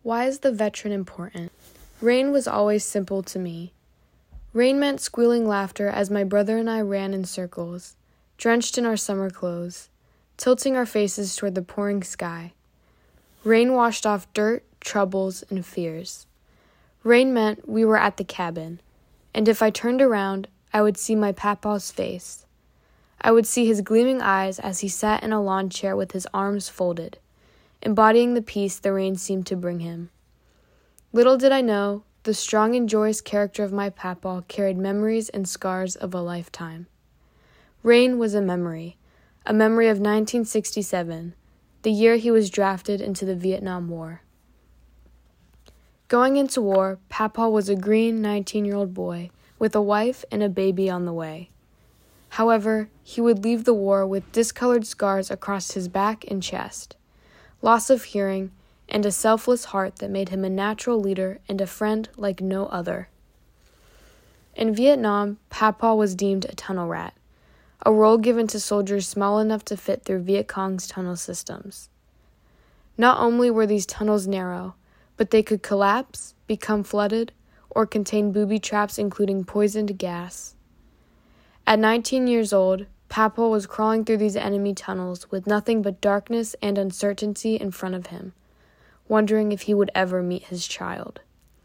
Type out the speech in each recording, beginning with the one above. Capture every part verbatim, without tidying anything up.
Why is the veteran important? Rain was always simple to me. Rain meant squealing laughter as my brother and I ran in circles, drenched in our summer clothes, tilting our faces toward the pouring sky. Rain washed off dirt, troubles, and fears. Rain meant we were at the cabin, and if I turned around, I would see my papa's face. I would see his gleaming eyes as he sat in a lawn chair with his arms folded, embodying the peace the rain seemed to bring him. Little did I know, the strong and joyous character of my papa carried memories and scars of a lifetime. Rain was a memory, a memory of nineteen sixty-seven, the year he was drafted into the Vietnam War. Going into war, Papa was a green nineteen-year-old boy with a wife and a baby on the way. However, he would leave the war with discolored scars across his back and chest, loss of hearing, and a selfless heart that made him a natural leader and a friend like no other. In Vietnam, Papa was deemed a tunnel rat, a role given to soldiers small enough to fit through Viet Cong's tunnel systems. Not only were these tunnels narrow, but they could collapse, become flooded, or contain booby traps including poisoned gas. At nineteen years old, Papa was crawling through these enemy tunnels with nothing but darkness and uncertainty in front of him, wondering if he would ever meet his child.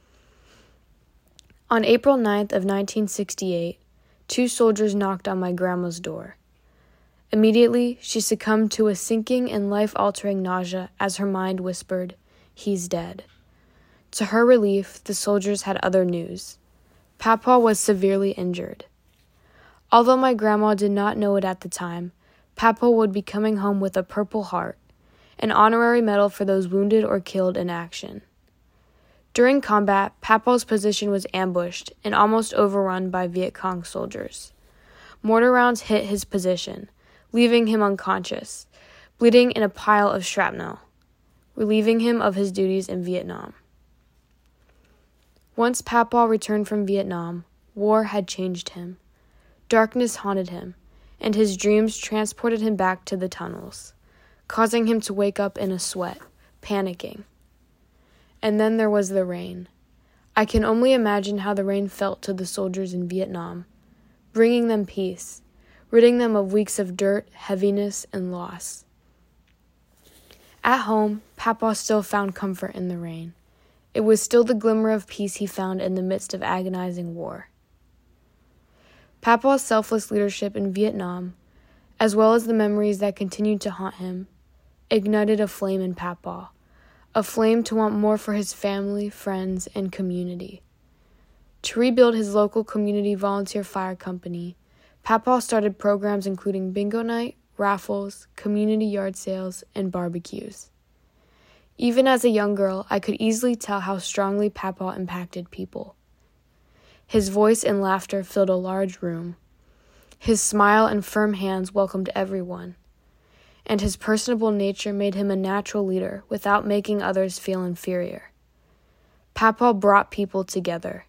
On April ninth of nineteen sixty-eight, two soldiers knocked on my grandma's door. Immediately, she succumbed to a sinking and life-altering nausea as her mind whispered, "He's dead." To her relief, the soldiers had other news. Papa was severely injured. Although my grandma did not know it at the time, Papa would be coming home with a Purple Heart, an honorary medal for those wounded or killed in action. During combat, Papa's position was ambushed and almost overrun by Viet Cong soldiers. Mortar rounds hit his position, leaving him unconscious, bleeding in a pile of shrapnel, relieving him of his duties in Vietnam. Once Papa returned from Vietnam, war had changed him. Darkness haunted him, and his dreams transported him back to the tunnels, causing him to wake up in a sweat, panicking. And then there was the rain. I can only imagine how the rain felt to the soldiers in Vietnam, bringing them peace, ridding them of weeks of dirt, heaviness, and loss. At home, Papa still found comfort in the rain. It was still the glimmer of peace he found in the midst of agonizing war. Papa's selfless leadership in Vietnam, as well as the memories that continued to haunt him, ignited a flame in Papa, a flame to want more for his family, friends, and community. To rebuild his local community volunteer fire company, Papa started programs including bingo night, raffles, community yard sales, and barbecues. Even as a young girl, I could easily tell how strongly Papa impacted people. His voice and laughter filled a large room. His smile and firm hands welcomed everyone. And his personable nature made him a natural leader without making others feel inferior. Papa brought people together.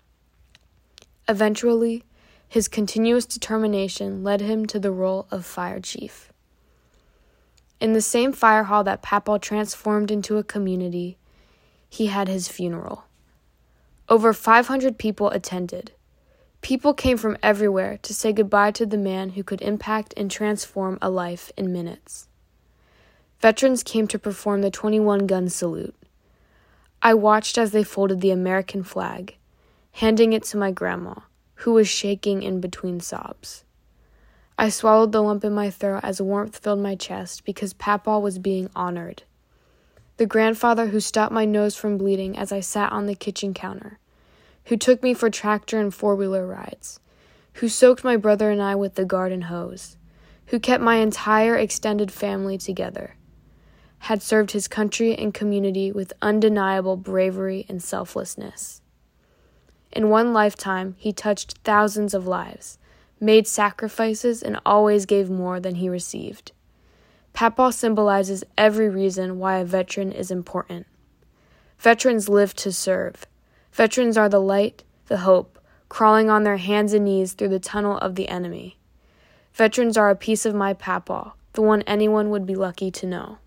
Eventually, his continuous determination led him to the role of fire chief. In the same fire hall that Papa transformed into a community, he had his funeral. Over five hundred people attended. People came from everywhere to say goodbye to the man who could impact and transform a life in minutes. Veterans came to perform the twenty-one gun salute. I watched as they folded the American flag, handing it to my grandma, who was shaking in between sobs. I swallowed the lump in my throat as warmth filled my chest because Papa was being honored. The grandfather who stopped my nose from bleeding as I sat on the kitchen counter, who took me for tractor and four-wheeler rides, who soaked my brother and I with the garden hose, who kept my entire extended family together, had served his country and community with undeniable bravery and selflessness. In one lifetime, he touched thousands of lives, made sacrifices, and always gave more than he received. Papa symbolizes every reason why a veteran is important. Veterans live to serve. Veterans are the light, the hope, crawling on their hands and knees through the tunnel of the enemy. Veterans are a piece of my Papa, the one anyone would be lucky to know.